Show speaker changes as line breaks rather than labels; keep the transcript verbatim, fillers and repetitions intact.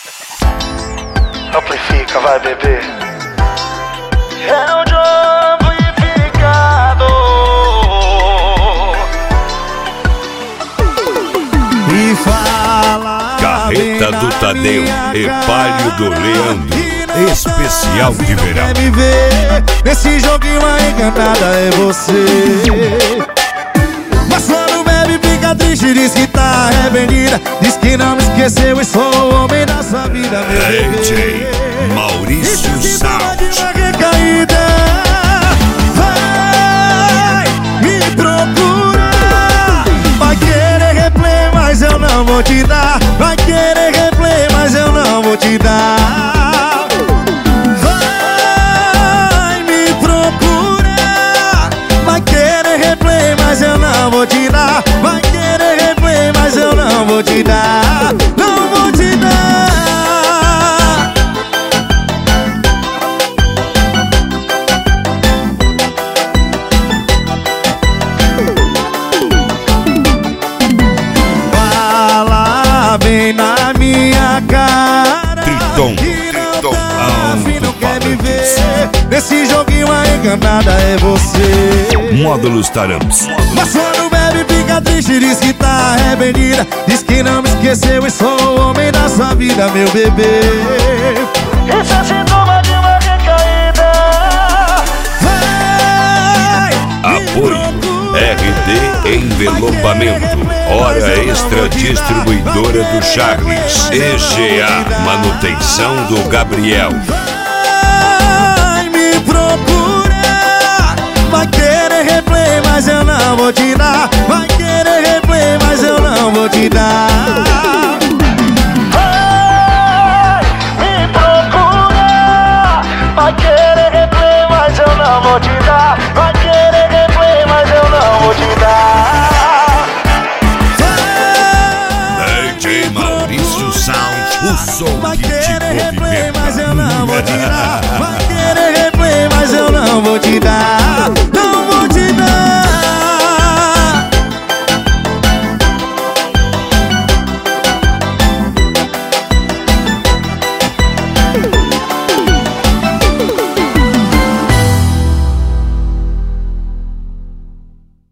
Amplifica, vai, bebê.
É o John amplificado.
E fala
Carreta do Tadeu e Palio do Leandro. Especial de verão.
Quer me ver nesse joguinho, a encantada é você. Mas quando bebe fica triste, diz que tá arrependida, diz que não me esqueceu e sou o homem da sua vida, meu bebê.
D J Maurício Sound.
Vai me procurar, vai querer replay, mas eu não vou te dar. Vai querer replay, mas eu não vou te dar. Vai me procurar, vai querer replay, mas eu não vou te dar. Vai querer replay, mas eu não vou te dar. Não vou te dar. Vem na minha cara,
Triton,
que não
Triton,
tá afim, não quer me ver.
alto-falantes.
Nesse joguinho a encantada é você.
Módulos Taramps.
Mas quando bebe fica triste, diz que tá arrependida, diz que não me esqueceu e sou o homem da sua vida, meu bebê.
Isso é sintoma de uma recaída.
Vai me
Apoio
procurar,
R D Envelopamento. Hora Extra Distribuidora do Charles. E G A Manutenção do Gabriel.
vai me procurar, vai querer replay, mas eu não vou te dar. Vai querer replay, mas eu não vou te dar.